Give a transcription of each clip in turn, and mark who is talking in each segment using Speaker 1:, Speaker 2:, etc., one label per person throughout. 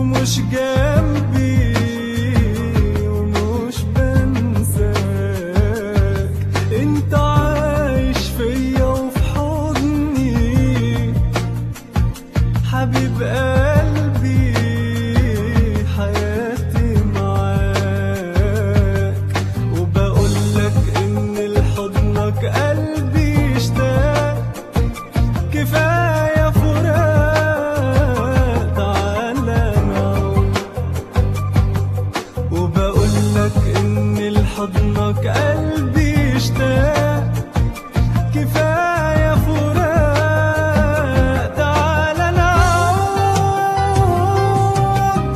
Speaker 1: ومش جنبي ومش بنساك. انت عايش فيا وفي حضني حبيب قلبي، حياتي معاك. وبقولك ان لحضنك قلبي اشتاق، كفاية فراق تعالى نعود. وبقولك ان لحضنك قلبي اشتاق، كفاية فراق تعالى نعود.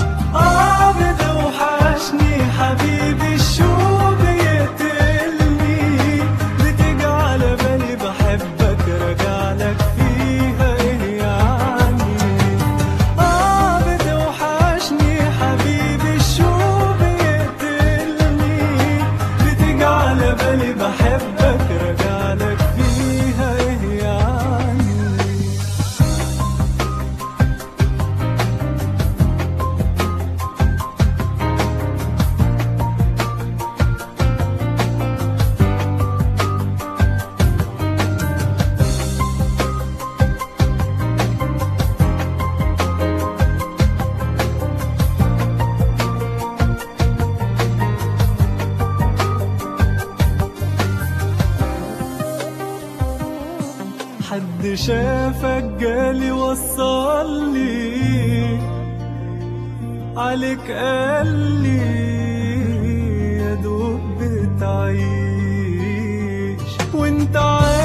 Speaker 1: بتوحشني حبيبي، الشوق بيقتلني، بتجعل بالي بحبك راجعلك فيها ايه يعني. بتوحشني حبيبي، الشوق بيقتلني، بتجعل بالي بحبك راجعلك فيها ايه يعني. حد شافك جالي وصلي عليك قالي، يا دوب بتعيش وانت عايش